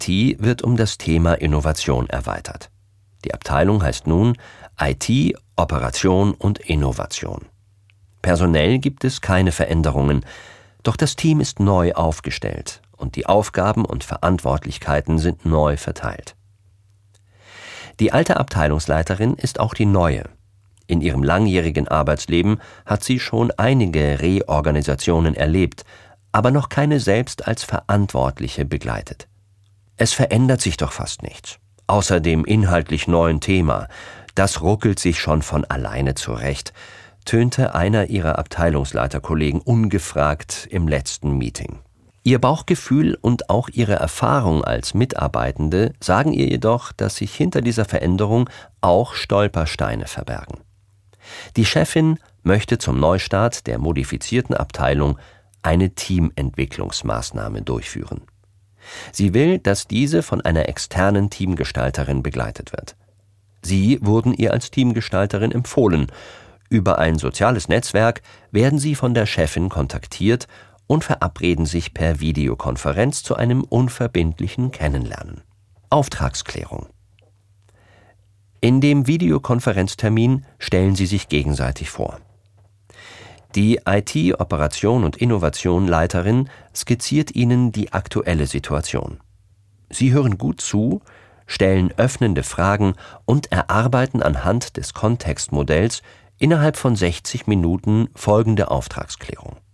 IT wird um das Thema Innovation erweitert. Die Abteilung heißt nun IT, Operation und Innovation. Personell gibt es keine Veränderungen, doch das Team ist neu aufgestellt und die Aufgaben und Verantwortlichkeiten sind neu verteilt. Die alte Abteilungsleiterin ist auch die neue. In ihrem langjährigen Arbeitsleben hat sie schon einige Reorganisationen erlebt, aber noch keine selbst als Verantwortliche begleitet. Es verändert sich doch fast nichts, außer dem inhaltlich neuen Thema. Das ruckelt sich schon von alleine zurecht, tönte einer ihrer Abteilungsleiterkollegen ungefragt im letzten Meeting. Ihr Bauchgefühl und auch ihre Erfahrung als Mitarbeitende sagen ihr jedoch, dass sich hinter dieser Veränderung auch Stolpersteine verbergen. Die Chefin möchte zum Neustart der modifizierten Abteilung eine Teamentwicklungsmaßnahme durchführen. Sie will, dass diese von einer externen Teamgestalterin begleitet wird. Sie wurden ihr als Teamgestalterin empfohlen. Über ein soziales Netzwerk werden sie von der Chefin kontaktiert und verabreden sich per Videokonferenz zu einem unverbindlichen Kennenlernen. Auftragsklärung. In dem Videokonferenztermin stellen sie sich gegenseitig vor. Die IT, Operation und Innovation Leiterin skizziert ihnen die aktuelle Situation. Sie hören gut zu, stellen öffnende Fragen und erarbeiten anhand des Kontextmodells innerhalb von 60 Minuten folgende Auftragsklärung.